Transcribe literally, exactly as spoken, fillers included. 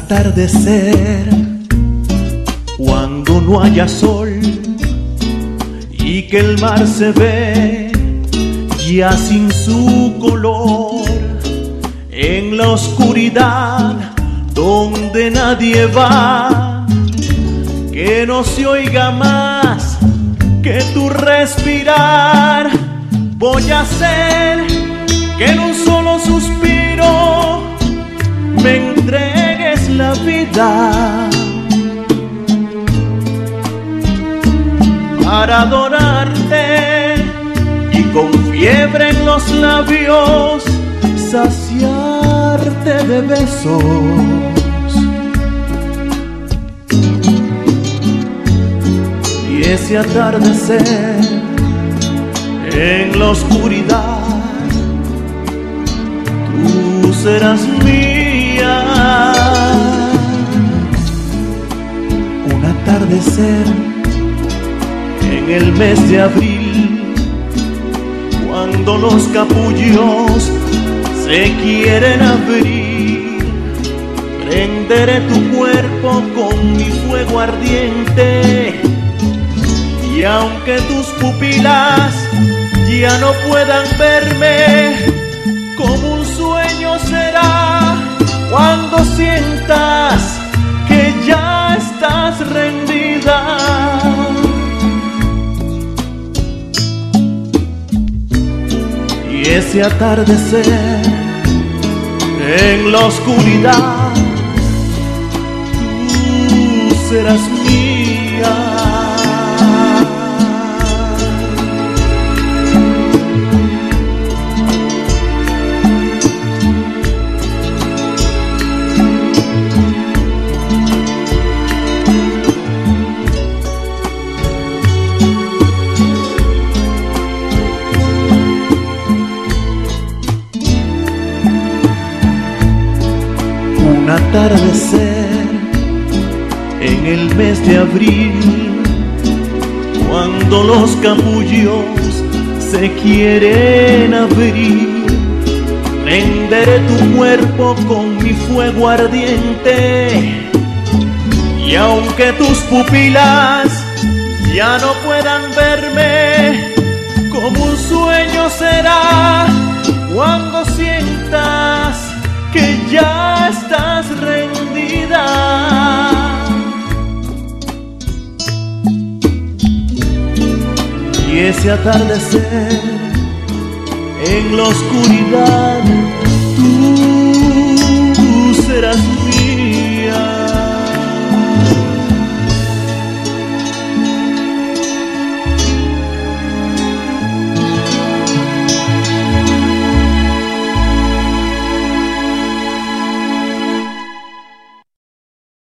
atardecer, cuando no haya sol y que el mar se ve ya sin su color, en la oscuridad donde nadie va, que no se oiga más que tu respirar. Voy a hacer que en un solo suspiro me entregues la vida, para adorarte y con fiebre en los labios saciarte de besos. Y ese atardecer en la oscuridad, tú serás mía. Un atardecer en el mes de abril, cuando los capullos se quieren abrir, prenderé tu cuerpo con mi fuego ardiente, y aunque tus pupilas ya no puedan verme, como un sueño será cuando sientas que ya estás rendida. Y ese atardecer en la oscuridad, tú serás mía. Un atardecer en el mes de abril, cuando los capullos se quieren abrir, prenderé tu cuerpo con mi fuego ardiente, y aunque tus pupilas ya no puedan verme, como un sueño será cuando sientas que ya estás rendida. Y ese atardecer en la oscuridad, tú serás